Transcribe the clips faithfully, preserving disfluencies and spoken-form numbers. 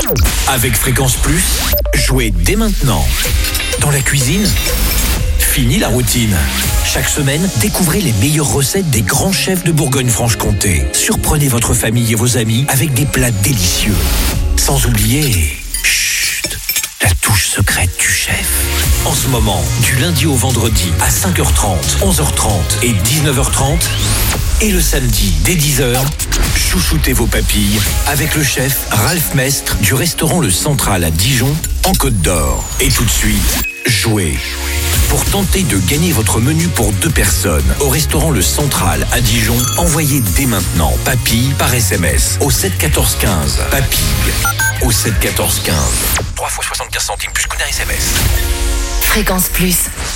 Avec Fréquence Plus, jouez dès maintenant. Dans la cuisine, fini la routine. Chaque semaine, découvrez les meilleures recettes des grands chefs de Bourgogne-Franche-Comté. Surprenez votre famille et vos amis avec des plats délicieux. Sans oublier... Chut, la touche secrète du chef. En ce moment, du lundi au vendredi à cinq heures trente, onze heures trente et dix-neuf heures trente... Et le samedi, dès dix heures, chouchoutez vos papilles avec le chef Ralph Mestre du restaurant Le Central à Dijon, en Côte d'Or. Et tout de suite, jouez. Pour tenter de gagner votre menu pour deux personnes au restaurant Le Central à Dijon, envoyez dès maintenant papilles par S M S au sept quatorze quinze. Papilles au sept quatorze quinze. trois fois soixante-quinze centimes plus qu'un S M S. Fréquence Plus.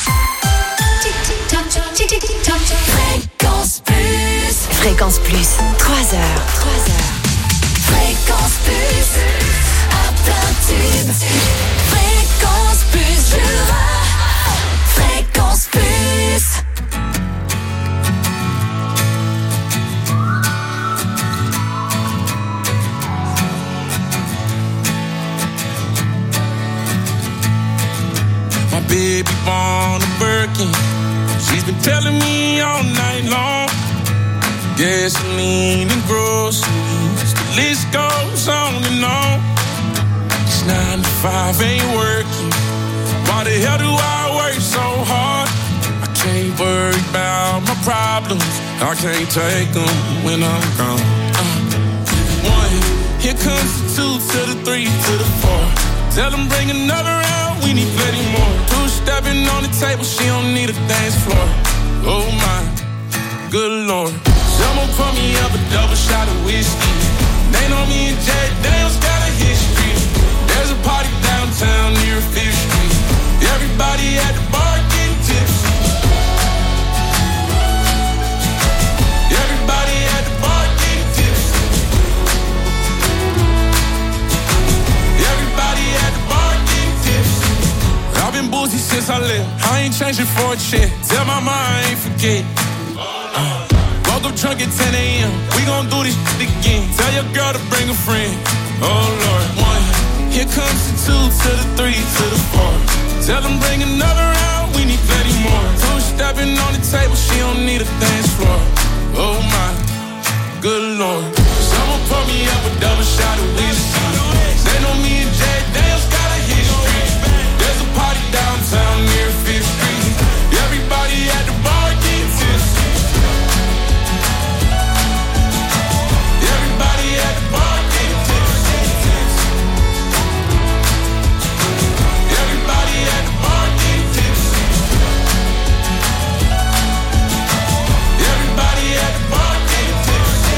Fréquence Plus. Fréquence Plus. trois heures. trois heures. Fréquence Plus. À plein tube. Fréquence Plus. Jura. Fréquence Plus. My baby born a Birkin. She's been telling me all night long. Gasoline and groceries, the list goes on and on. It's nine to five, ain't working. Why the hell do I work so hard? I can't worry about my problems. I can't take them when I'm gone. Uh, one, here comes the two to the three to the four. Tell them bring another round, we need plenty more. Two stepping on the table, she don't need a dance floor. Oh my, good Lord. Someone pour me up a double shot of whiskey. They know me and Jack Daniels got a history. There's a party downtown near Fifth Street. Everybody at the bar getting tipsy. Everybody at the bar getting tipsy. Everybody at the bar getting tipsy. I've been boozy since I left. I ain't changing for a check. Tell my mom I ain't forget. Uh, woke up drunk at ten a.m. We gon' do this shit again. Tell your girl to bring a friend. Oh Lord, one. Here comes the two to the three to the four. Tell them bring another round. We need plenty more. Two stepping on the table. She don't need a dance floor. Oh my, good Lord. Someone pour me up a double shot of whiskey. They know me and Jack Daniels got a history. There's a party downtown near Fifth Street. Everybody at the bar getting tipsy. Everybody at the bar getting tipsy. Everybody at the bar getting tipsy. Everybody at the bar getting tipsy.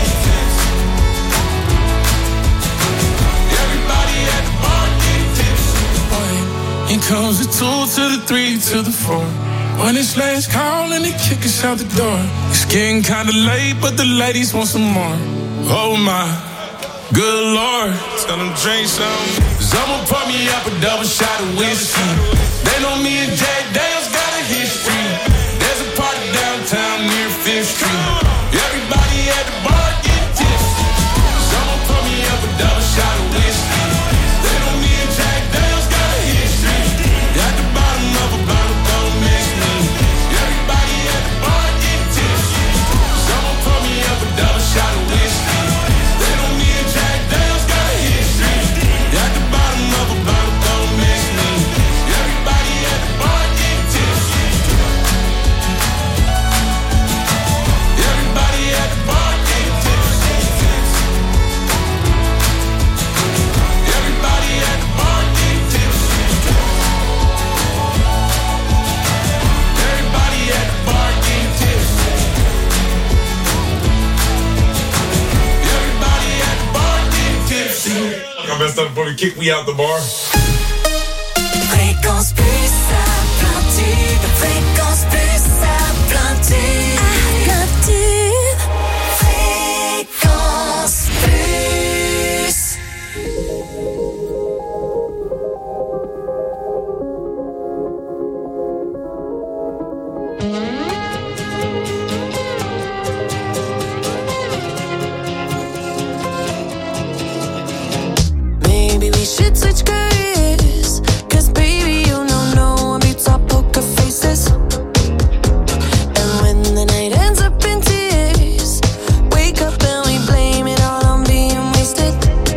Everybody at the bar getting tipsy. Here comes the two to the three to the four. When it's last call and they kick us out the door. It's getting kinda late, but the ladies want some more. Oh my, good Lord. Tell them drink some. Someone pour me up a double shot of whiskey. They know me and Jack Daniels got a history. There's a party downtown near Fifth Street. Everybody at the bar getting tipsy. Someone pour me up a double shot of whiskey. They know me and Jack Daniels got a history. At the bottom of a bottle, don't miss me. Everybody at the bar getting tipsy. Someone pour me up a double shot of whiskey. They know me and Jack Daniels got a history. At the bottom of a bottle, don't miss me. Everybody at the bar getting tipsy. Everybody at the bar getting tipsy. Everybody at the bar getting tipsy. Everybody at the bar getting tipsy. Everybody at the bar getting tipsy. I messed up before he kicked me out the bar. Fréquence Plus à plein tube. Fréquence Plus à plein tube. À plein tube. Fréquence Plus. Maybe we should switch careers. Cause baby, you know no one beats our poker faces. And when the night ends up in tears, wake up and we blame it all on being wasted.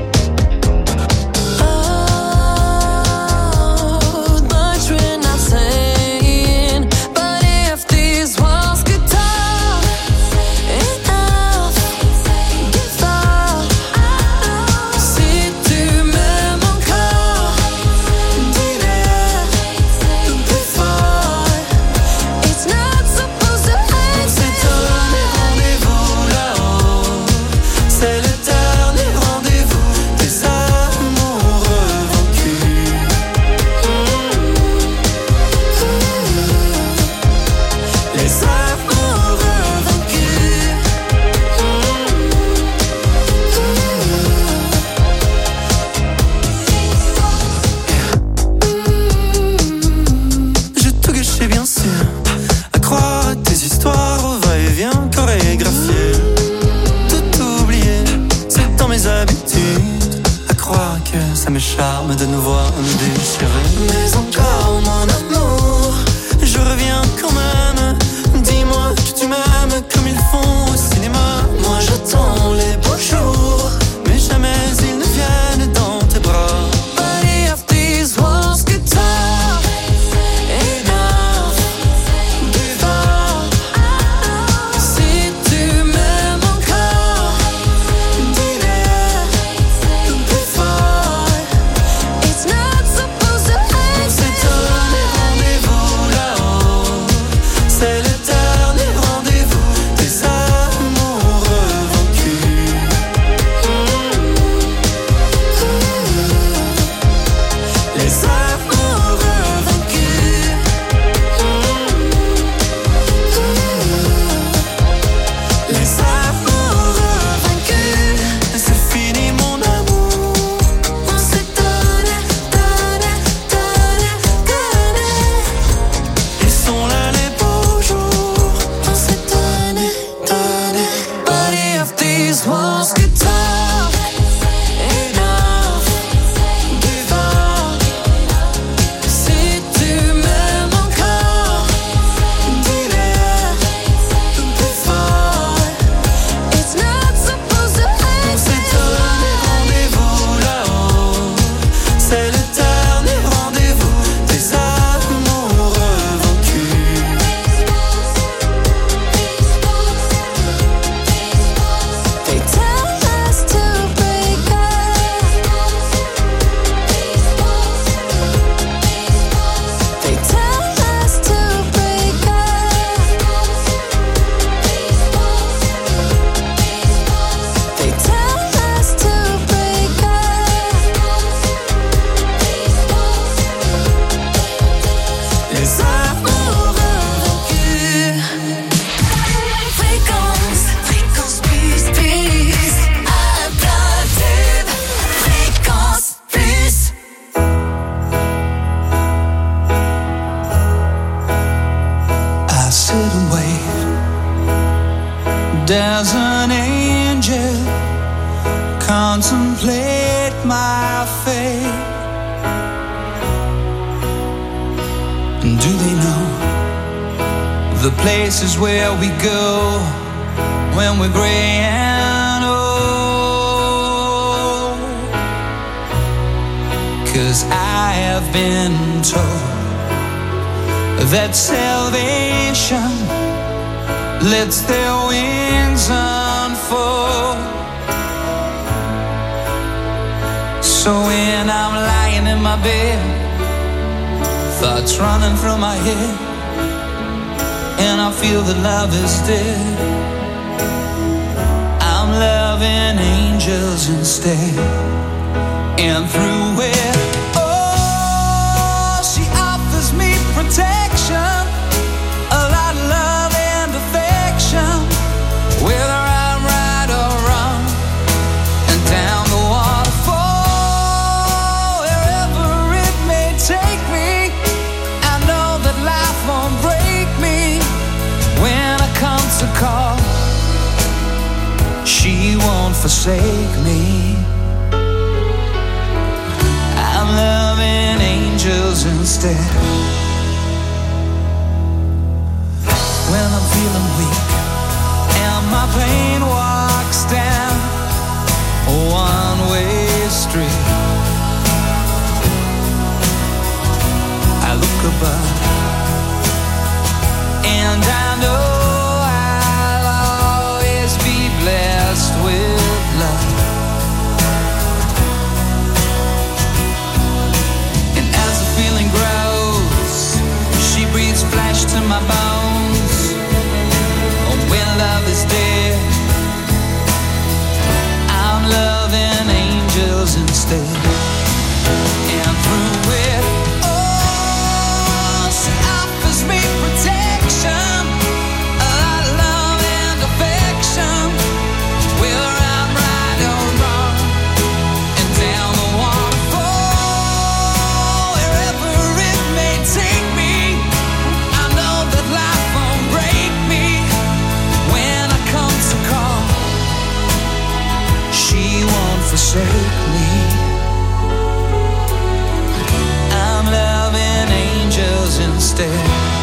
Oh, much we're not saying, but if these walls could talk, enough, give up. Si tu m'aimes encore, dis-le plus fort. It's not supposed to end. C'est donné rendez-vous là-haut. C'est le dernier rendez-vous des amoureux vaincus. Les amoureux vaincus. J'ai tout gâché bien sûr, à croire à tes histoires au va-et-vient chorégraphié. Tout oublié, c'est dans mes habitudes, à croire que ça me charme de nous voir nous déchirer. Mais encore mon amour, je reviens quand même. Dis-moi que tu m'aimes comme ils font au cinéma. Moi j'attends les beaux jours, mais jamais ils ne viennent dans tes bras. But if these walls could talk, enough, give up. Si tu m'aimes encore, dis-le plus fort. It's not supposed to end. C'est donné rendez-vous là-haut. C'est le dernier rendez-vous des amoureux vaincus. Les amoureux vaincus. Les amoureux vaincus. C'est fini mon amour. On s'est donné, donné, donné, donné. Ils sont là les beaux jours. On s'est donné, donné. But if these walls could talk, enough, give up. Si tu m'aimes encore, dis-le plus fort. It's not supposed to end. C'est donné rendez-vous là-haut. C'est le dernier rendez-vous des amoureux vaincus. They tell us to break up. They tell us to break up. They tell us to break up. Les amoureux vaincus. Fréquence, fréquence plus, plus. Un plein tube. Fréquence plus. I sit and wait. There's an angel contemplate my fate. And do they know the places where we go when we're gray and old? 'Cause I have been told that salvation lets their wings unfold. So when I'm lying in my bed, thoughts running through my head, and I feel that love is dead, I'm loving angels instead. And through it, oh, she offers me protection, a lot of love and affection, whether I'm right or wrong. And down the waterfall, wherever it may take me, I know that life won't break me. When I come to call, she won't forsake me. instead. When I'm feeling weak and my pain walks down a one-way street, I look above and I know I'll always be blessed with love. And as the feeling grows, she breathes flesh to my bones. When love is dead, I'm loving angels instead. And through it all, she offers me protection, a lot of love and affection. Whether I'm right or wrong, and down the waterfall, wherever it may take me, I know that life won't break me. When I come to call, she won't forsake me. I'm loving angels instead.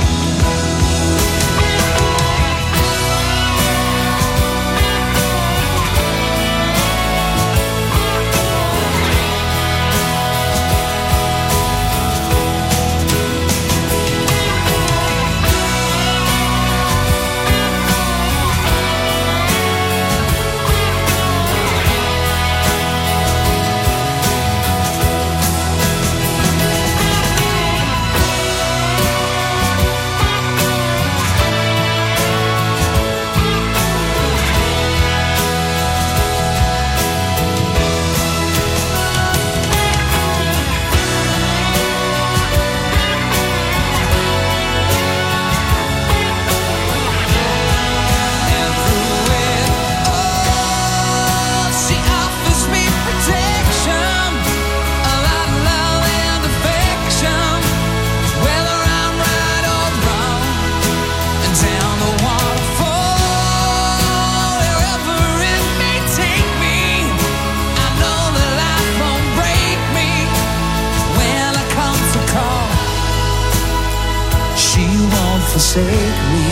Forsake me.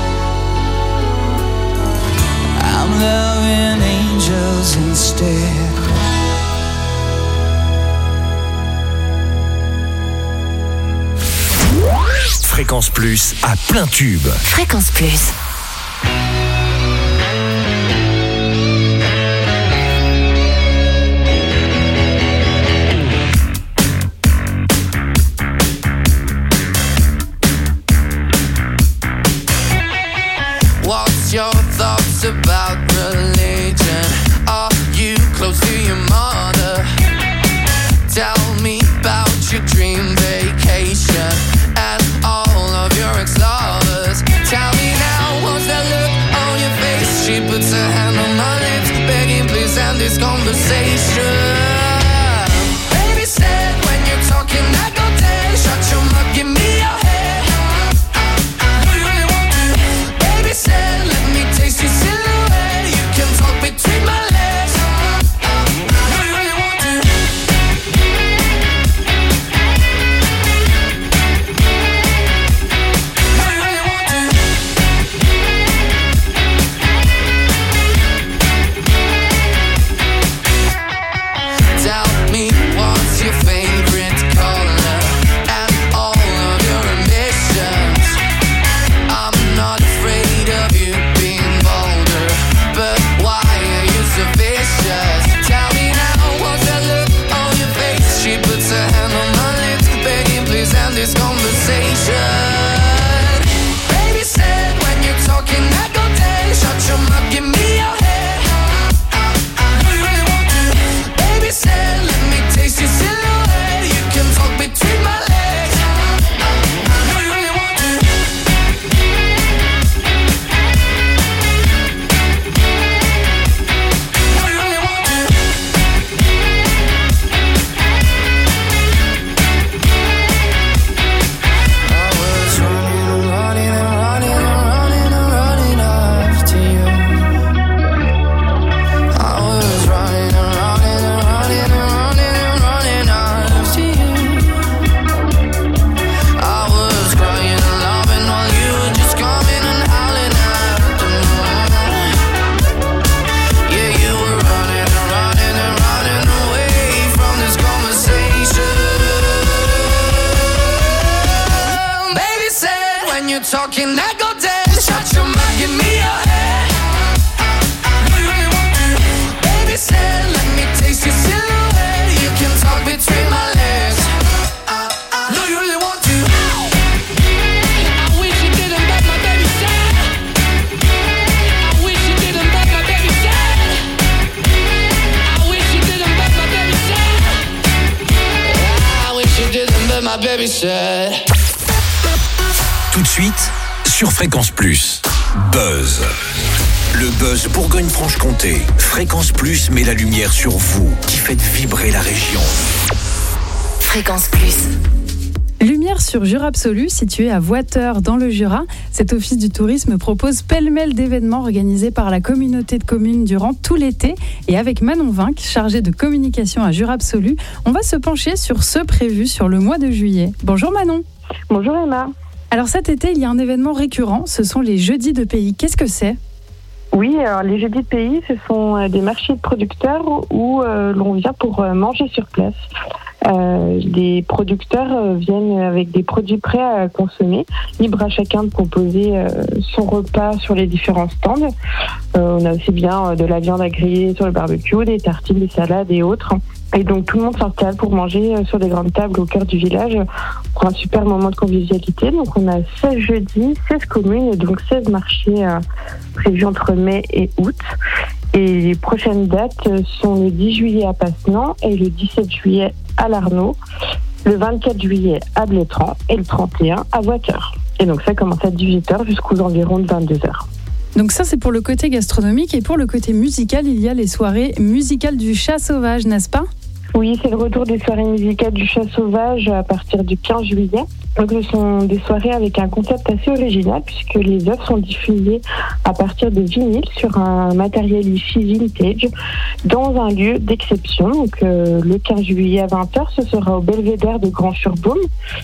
I'm loving angels instead. Fréquence Plus à plein tube. Fréquence Plus. Your thoughts about religion? Are you close to your mother? Tell me about your dream vacation and all of your ex-lovers. Tell me now, what's that look on your face? She puts her hand on my lips, begging please end this conversation. Baby said when you're talking I go dead. Shut your mouth, give me your head. Do you really want to? Baby said let me taste your silhouette. You can talk between my legs. Do you really want to? talking, I go dead. Shut your mouth, give me your head. Do you really want to? Baby said, let me taste your silhouette. You can talk between my legs. Do you really want to? I wish you didn't bet my baby said. I wish you didn't bet my baby said. I wish you didn't bet my baby said. I wish you didn't bet my baby said. Tout de suite, sur Fréquence Plus, Buzz. Le Buzz Bourgogne-Franche-Comté. Fréquence Plus met la lumière sur vous, qui faites vibrer la région. Fréquence Plus. Lumière sur Jura Absolu, situé à Voiteur dans le Jura. Cet office du tourisme propose pêle-mêle d'événements organisés par la communauté de communes durant tout l'été. Et avec Manon Vinck, chargée de communication à Jura Absolu, on va se pencher sur ceux prévus sur le mois de juillet. Bonjour Manon. Bonjour Emma. Alors cet été, il y a un événement récurrent, ce sont les Jeudis de Pays. Qu'est-ce que c'est ? Oui, alors les Jeudis de Pays, ce sont des marchés de producteurs où euh, l'on vient pour manger sur place. Euh, les producteurs euh, viennent avec des produits prêts à consommer, libre à chacun de composer euh, son repas sur les différents stands. Euh, on a aussi bien euh, de la viande à griller sur le barbecue, des tartines, des salades et autres. Et donc tout le monde s'installe pour manger euh, sur des grandes tables au cœur du village pour un super moment de convivialité. Donc on a seize jeudis, seize communes et donc seize marchés euh, prévus entre mai et août. Et les prochaines dates sont le dix juillet à Passenant et le dix-sept juillet à Larnaud, le vingt-quatre juillet à Blétran et le trente et un à Voiteur. Et donc ça commence à dix-huit heures jusqu'aux environs de vingt-deux heures. Donc ça c'est pour le côté gastronomique et pour le côté musical, il y a les soirées musicales du Chat Sauvage, n'est-ce pas ? Oui, c'est le retour des soirées musicales du Chat Sauvage à partir du quinze juillet. Donc, ce sont des soirées avec un concept assez original puisque les œuvres sont diffusées à partir de vinyles sur un matériel hi-fi vintage dans un lieu d'exception. Donc, euh, le quinze juillet à vingt heures, ce sera au Belvédère de Grand-Surbaume.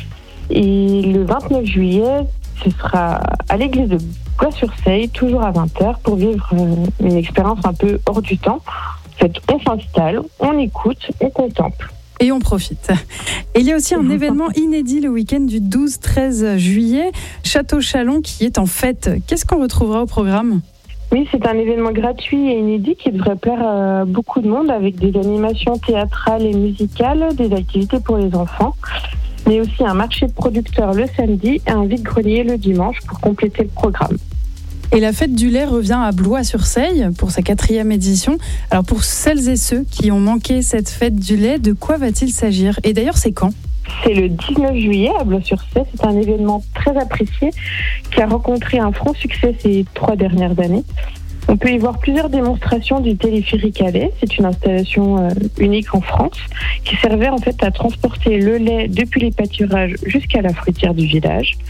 Et le vingt-neuf juillet, ce sera à l'église de Bois-sur-Seille, toujours à vingt heures, pour vivre euh, une expérience un peu hors du temps. En fait, on s'installe, on écoute, on contemple. Et on profite. Et il y a aussi un événement inédit le week-end du douze treize juillet, Château Chalon qui est en fête. Qu'est-ce qu'on retrouvera au programme ? Oui, c'est un événement gratuit et inédit qui devrait plaire à beaucoup de monde avec des animations théâtrales et musicales, des activités pour les enfants, mais aussi un marché de producteurs le samedi et un vide-grenier le dimanche pour compléter le programme. Et la fête du lait revient à Blois-sur-Seille pour sa quatrième édition. Alors pour celles et ceux qui ont manqué cette fête du lait, de quoi va-t-il s'agir ? Et d'ailleurs, c'est quand ? C'est le dix-neuf juillet à Blois-sur-Seille. C'est un événement très apprécié qui a rencontré un franc succès ces trois dernières années. On peut y voir plusieurs démonstrations du téléphérique à lait. C'est une installation euh, unique en France qui servait en fait à transporter le lait depuis les pâturages jusqu'à la fruitière du village.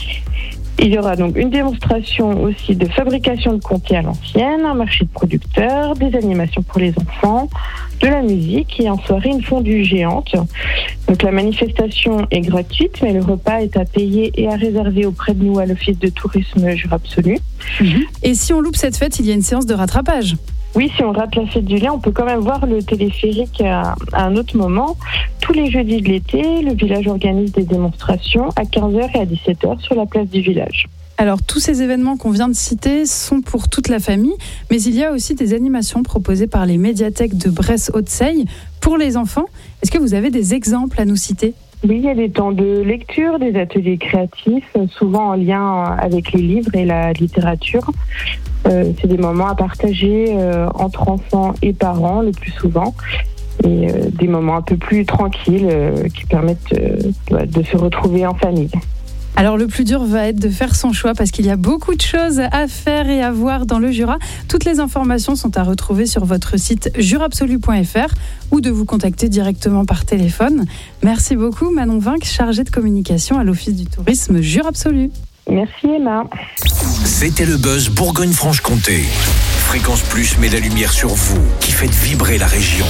Il y aura donc une démonstration aussi de fabrication de comté à l'ancienne, un marché de producteurs, des animations pour les enfants, de la musique et en soirée une fondue géante. Donc la manifestation est gratuite, mais le repas est à payer et à réserver auprès de nous à l'Office de tourisme Jura Absolu. Mmh. Et si on loupe cette fête, il y a une séance de rattrapage ? Oui, si on rate la fête du lait, on peut quand même voir le téléphérique à, à un autre moment. Tous les jeudis de l'été, le village organise des démonstrations à quinze heures et à dix-sept heures sur la place du village. Alors, tous ces événements qu'on vient de citer sont pour toute la famille, mais il y a aussi des animations proposées par les médiathèques de Bresse-Haute-Seille pour les enfants. Est-ce que vous avez des exemples à nous citer ? Oui, il y a des temps de lecture, des ateliers créatifs, souvent en lien avec les livres et la littérature. Euh, c'est des moments à partager euh, entre enfants et parents le plus souvent. Et euh, des moments un peu plus tranquilles euh, qui permettent euh, de se retrouver en famille. Alors le plus dur va être de faire son choix parce qu'il y a beaucoup de choses à faire et à voir dans le Jura. Toutes les informations sont à retrouver sur votre site jura absolu point f r ou de vous contacter directement par téléphone. Merci beaucoup Manon Vinck, chargée de communication à l'Office du tourisme Jura Absolu. Merci Emma. C'était le Buzz Bourgogne-Franche-Comté. Fréquence Plus met la lumière sur vous, qui faites vibrer la région.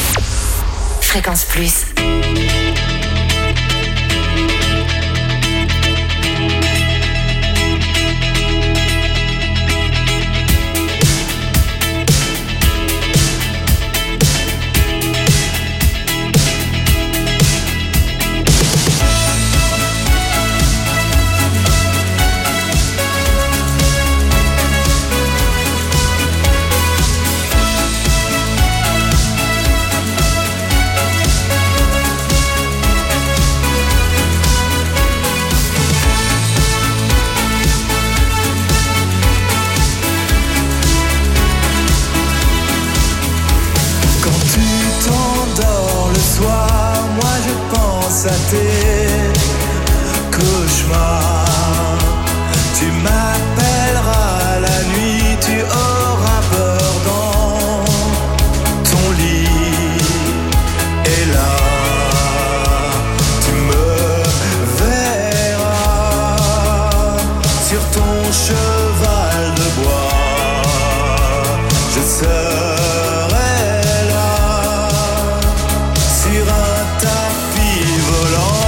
Fréquence Plus. à tes cauchemars. Tu m'appelleras la nuit, tu auras peur dans ton lit. Et là, tu me verras sur ton cheval de bois. Je serai là sur un tapis volant.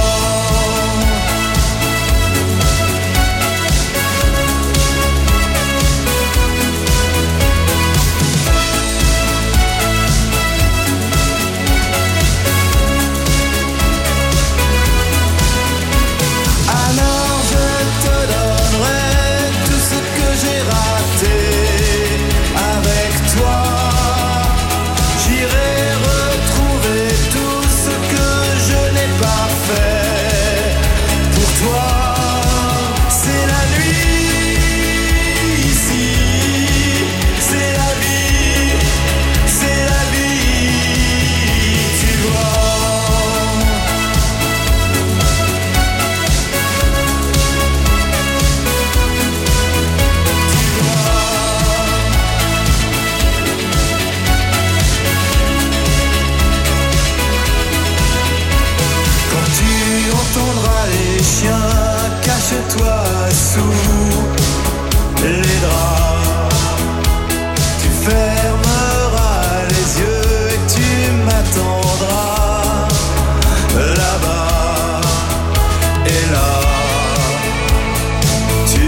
Alors je te donnerai tout ce que j'ai raté avec toi. J'irai retrouver tout ce que je n'ai pas fait pour toi. C'est la nuit ici, c'est la vie, c'est la vie, tu vois. Quand tu entendras les chiens, cache-toi sous les draps. Tu fermeras les yeux et tu m'attendras là-bas. Et là, tu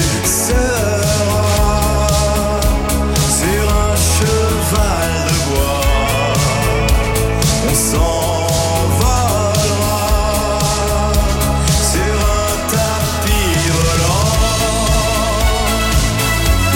seras sur un cheval de bois. On s'envolera sur un tapis volant.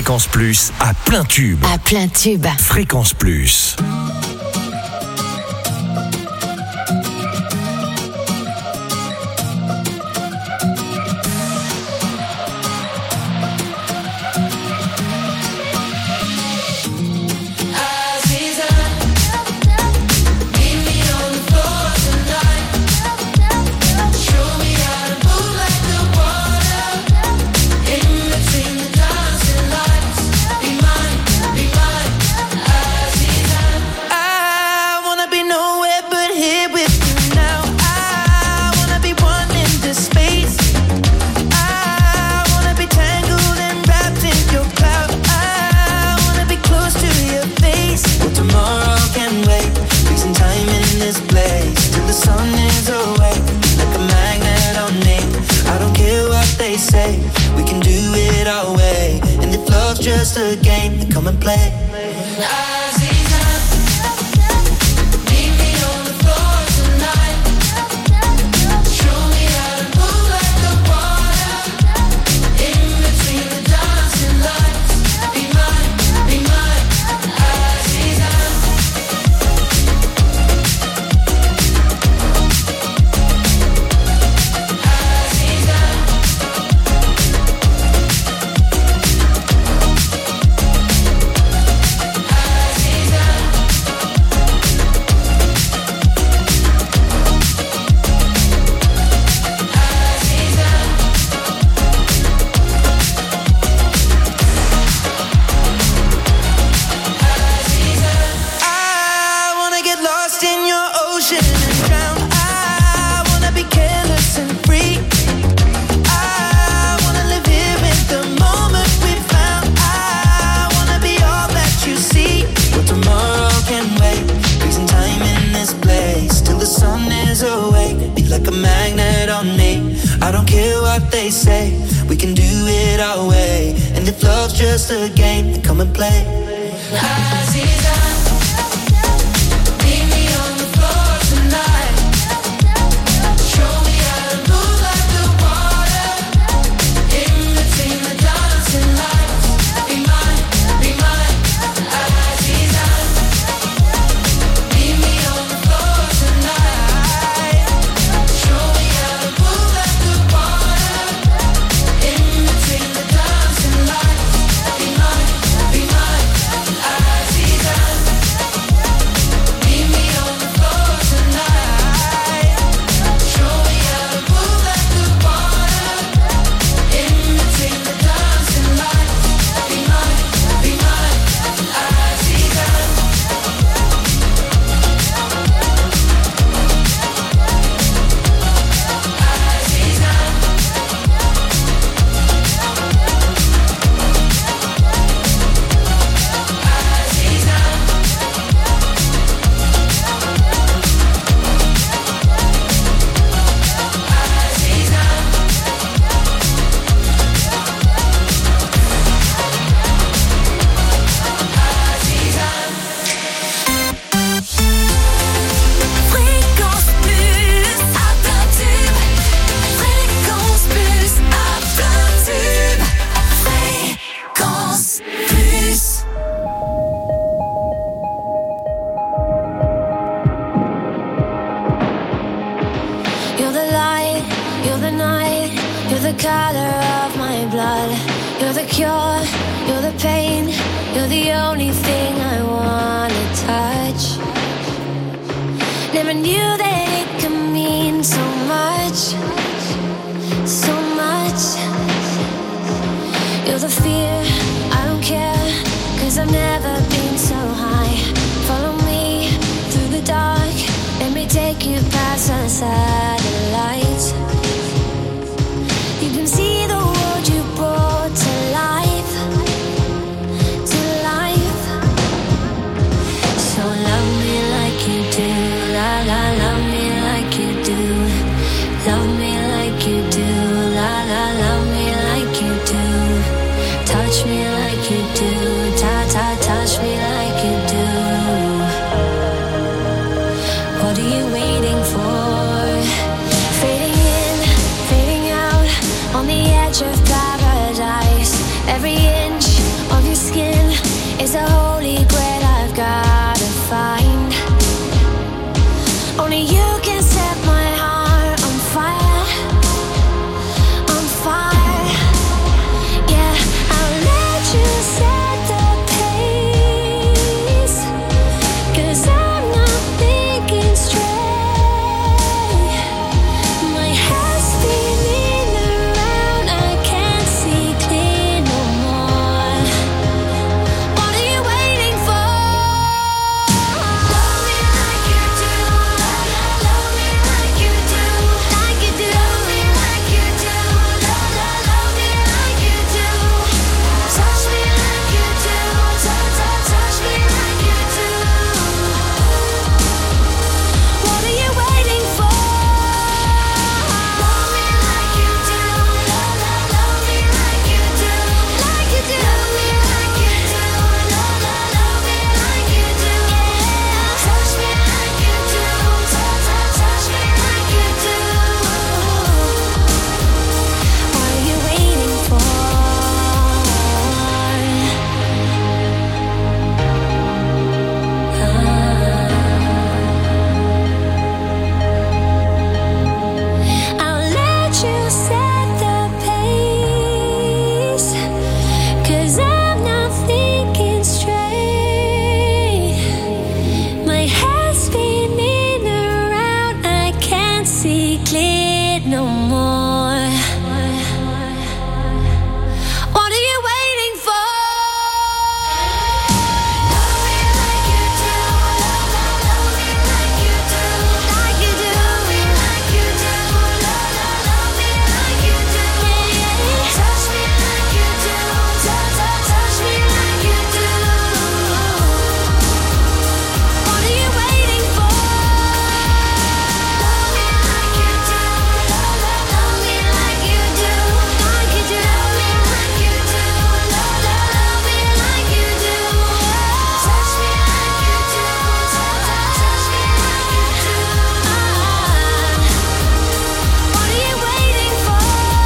Fréquence Plus à plein tube. À plein tube. Fréquence Plus. Just a game, come and play. They say we can do it our way, and if love's just a game, then come and play. What are you waiting for? it no more. What are you waiting for? Love me like you do, love, love, love me like you do, like you do, me like you do, love, love, love me like you do, yeah, yeah. Touch me like you do, touch, touch, touch me like you do. What are you waiting for? Love me like you do, love, love, love me like you do, like you do, love me like you do, love, love, love me like you do. Touch me like you do, touch, touch, touch me like you do. What are you waiting for?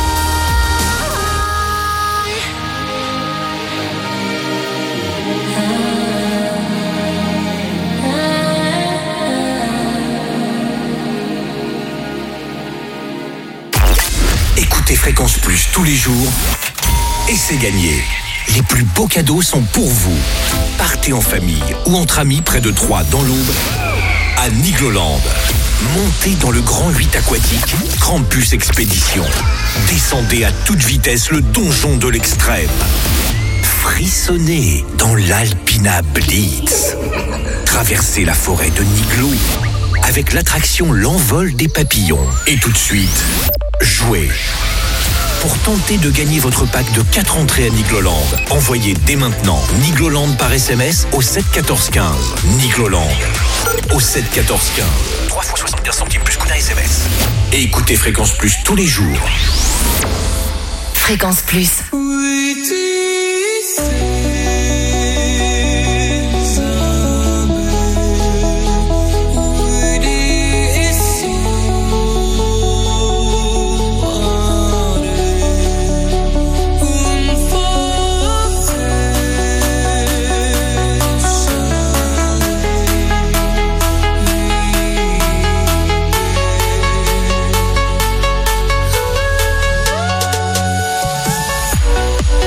Écoutez Fréquence Plus tous les jours et c'est gagné. Les plus beaux cadeaux sont pour vous. Partez en famille ou entre amis près de Troyes dans l'Aube à Nigloland. Montez dans le grand huit aquatique Campus Expédition. Descendez à toute vitesse le donjon de l'extrême. Frissonnez dans l'Alpina Blitz. Traversez la forêt de Niglo avec l'attraction L'envol des papillons. Et tout de suite, jouez. Pour tenter de gagner votre pack de quatre entrées à Nigloland, envoyez dès maintenant Nigloland par S M S au sept quatorze quinze. Nigloland au sept quatorze quinze. trois fois soixante-quinze centimes plus coût d'un S M S. Et écoutez Fréquence Plus tous les jours. Fréquence Plus. Love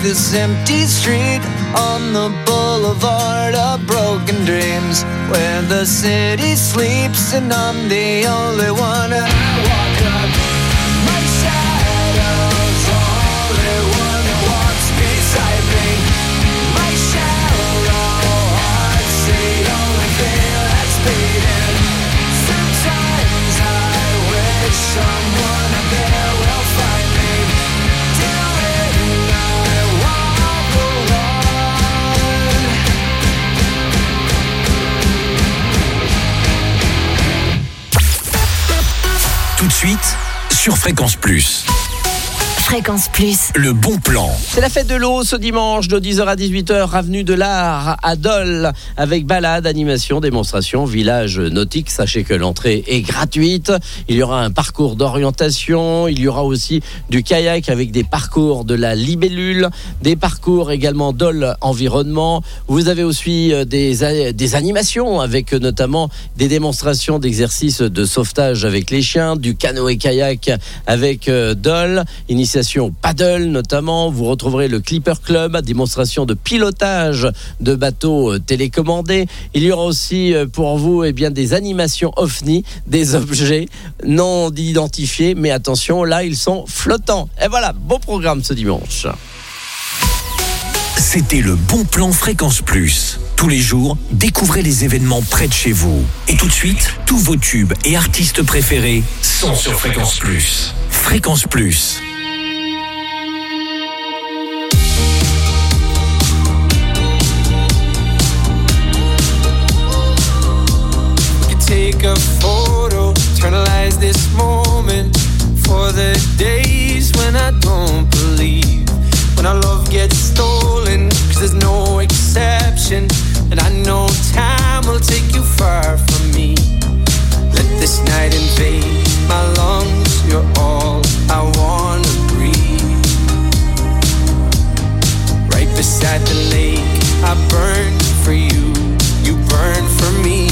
this empty street on the boulevard of broken dreams, where the city sleeps and I'm the only one. And I walk up, my shadow's only one that walks beside me. My shallow heart's the only thing that's beating. Sometimes I wish someone up there will find me. Till then I walk alone. Tout de suite, sur Fréquence Plus. Fréquence Plus. Le bon plan. C'est la fête de l'eau ce dimanche de dix heures à dix-huit heures, avenue de l'Art à Dole, avec balade, animation, démonstration, village nautique. Sachez que l'entrée est gratuite. Il y aura un parcours d'orientation. Il y aura aussi du kayak avec des parcours de la libellule, des parcours également Dole environnement. Vous avez aussi des, des animations avec notamment des démonstrations d'exercices de sauvetage avec les chiens, du canoë-kayak avec Dole, initiation paddle notamment. Vous retrouverez le Clipper Club, démonstration de pilotage de bateaux télécommandés. Il y aura aussi pour vous eh bien, des animations ovni, des objets non identifiés, mais attention, là ils sont flottants. Et voilà, beau programme ce dimanche. C'était le bon plan Fréquence Plus. Tous les jours, découvrez les événements près de chez vous. Et tout de suite, tous vos tubes et artistes préférés sont sur Fréquence Plus. Fréquence Plus. Take a photo, eternalize this moment for the days when I don't believe, when our love gets stolen, cause there's no exception, and I know time will take you far from me. Let this night invade my lungs, you're all I wanna breathe. Right beside the lake, I burn for you, you burn for me.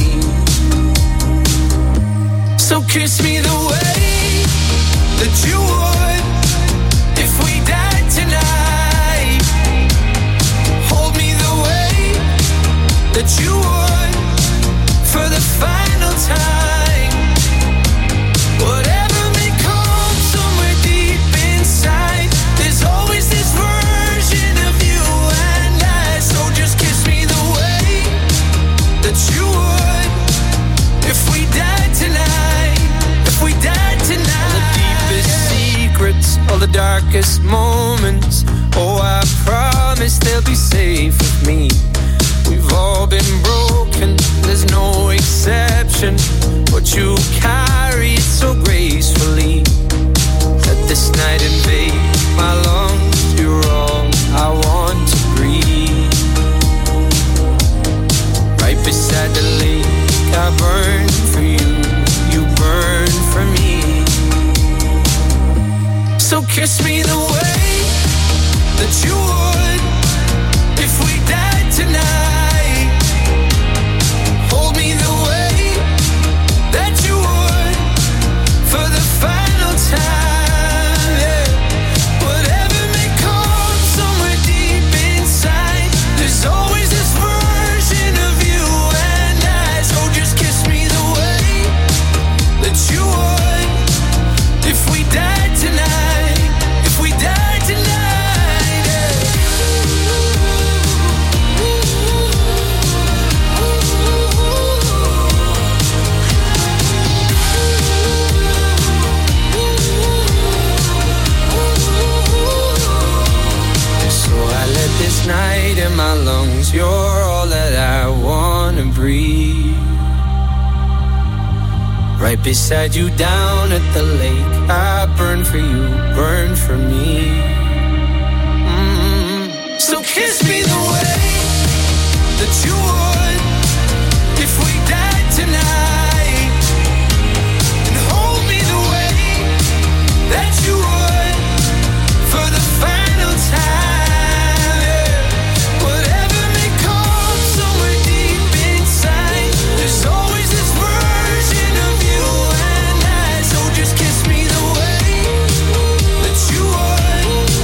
So kiss me the way that you would if we died tonight. Hold me the way that you would for the final time. Whatever may come somewhere deep inside, there's always this version of you and I. So just kiss me the way that you would if we died tonight. We died tonight. All the deepest secrets, all the darkest moments, oh, I promise they'll be safe with me. We've all been broken, there's no exception, but you carry it so gracefully. Let this night invade my lungs, you're all I want to breathe. Right beside the lake, I burn for you, you burn for me. So kiss me the way that you would if we died tonight. Hold me the way that you would for the final time. Yeah. Whatever may come somewhere deep inside, there's always this version of you and I. So just kiss me the way that you would if we died tonight, if we died tonight, yeah. So I let this night in my lungs, you're all that I wanna breathe. Right beside you down at the lake, I burn for you, burn for me. Mm-hmm. So kiss me the way that you would if we died tonight, and hold me the way that you would for the final time. Yeah. Whatever may come somewhere deep inside, there's always this version of you and I. So just kiss me the way that you would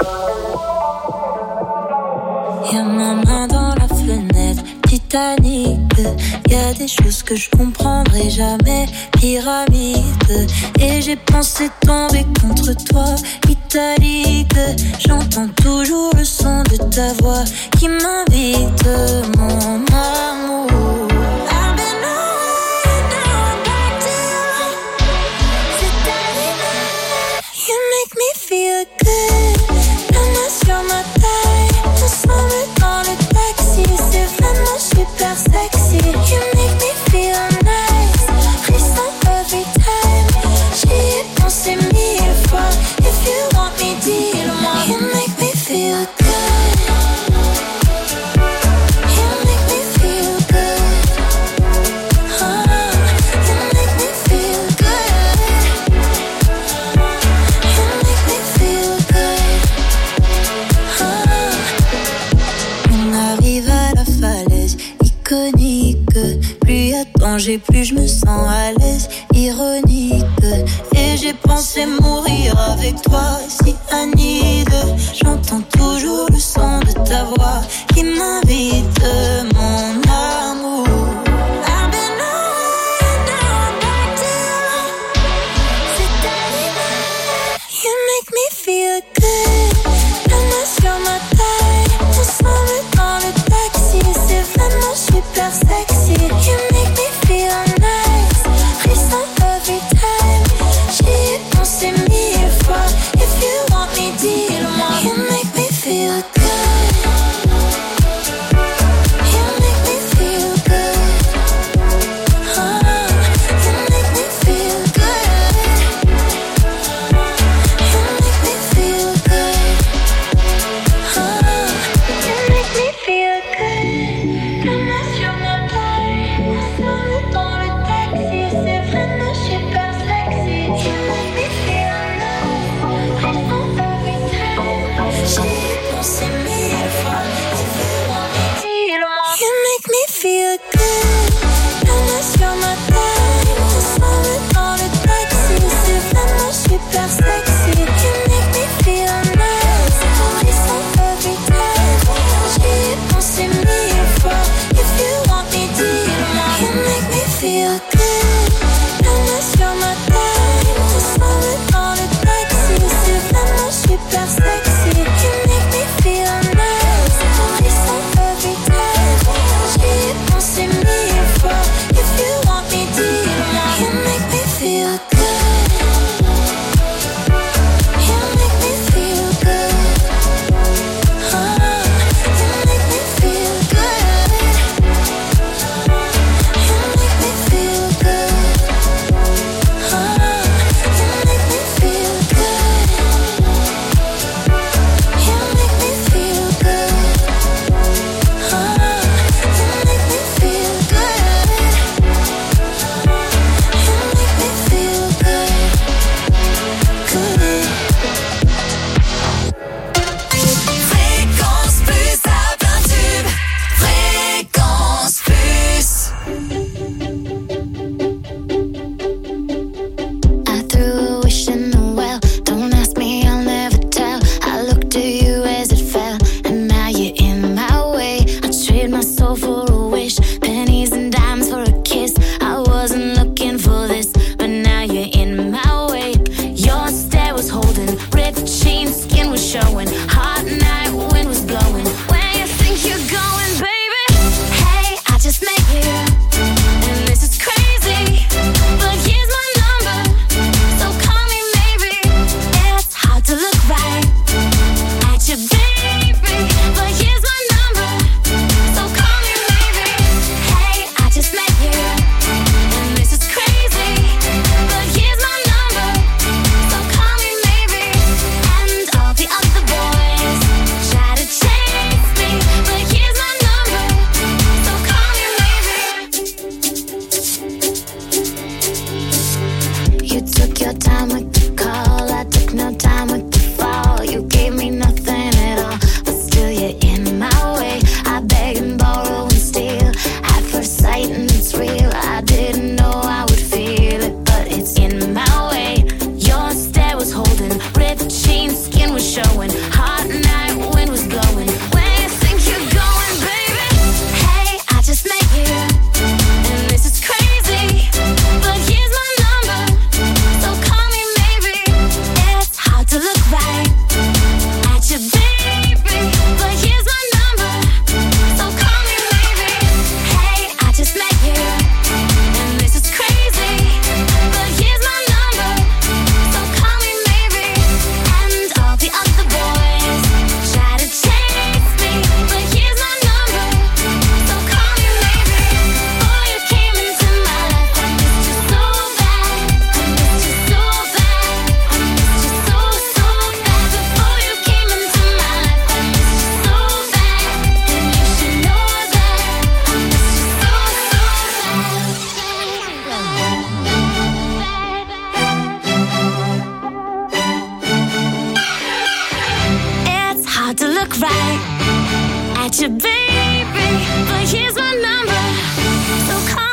Y'a ma main dans la fenêtre, Titanic. Y'a des choses que je comprendrai jamais, pyramide. Et j'ai pensé tomber contre toi, italique. J'entends toujours le son de ta voix qui m'invite, mon amour. I've been on, now I'm back to you. C'est arrivé, you make me feel good. La main sur ma taille, ensemble dans le taxi, c'est vraiment super sexy. You make me feel nice, frisson every time. J'y ai pensé mille fois. If you want me, dis-le-moi. You make me feel good. You make me feel good. Oh, you make me feel good. You make me feel good. Oh. On arrive à la falaise iconique. Plus y a danger, plus je me sens à l'aise, ironique. Et j'ai pensé mourir avec toi, si Anide. J'entends toujours le son de ta voix qui m'invite, mon amour. I've been on, now I'm back to you. C'est arrivé, you make me feel good. La main sur ma taille, ensemble dans le taxi, c'est vraiment super sexy. You make me feel nice, frisson every time. J'y ai pensé mille fois. If you want me, dis-le-moi. You make me feel good. You make me feel good. Oh, you make me feel good. You make me feel good. Oh, you make me feel good. La main sur ma taille, ensemble dans le taxi, c'est vraiment super sexy. You make me feel nice, frisson every time. J'y ai pensé mille fois. If you want me, dis-le-moi. You make me feel good. La main sur ma taille, ensemble dans le taxi, c'est vraiment super sexy. You make me feel nice, frisson every time. J'y ai pensé mille fois. If you want me, dis-le-moi. You make me feel good. La main sur ma taille, ensemble dans le taxi, c'est vraiment super sexy. You make me feel nice, frisson every time. J'y ai pensé mille fois. If you want me, dis-le-moi. You make me feel good. You make me feel good. Oh, you make me feel good. You make me feel good. Oh, you make me feel good. You make me feel good. Oh, you make me feel good. You make me feel good. Good. Fréquence plus à plein tube. Fréquence plus. I threw a wish in the well. Don't ask me, I'll never tell. I looked at you as it fell, and now you're in my way. I trade my soul for a wish, pennies and dimes for a kiss. I wasn't looking for this, but now you're in my way. Your stare was holding, ripped jeans, skin was showing. Hot night, wind was blowing. Where you think you're going, baby? Hey, I just met you, and this is crazy. But here's my number, so call me maybe. It's hard to look right at you, baby. But here's my number, so call me maybe. Hey, I just met you, and this is crazy. But here's my number, so call me maybe. And all the other boys look right at you, baby. But here's my number, so call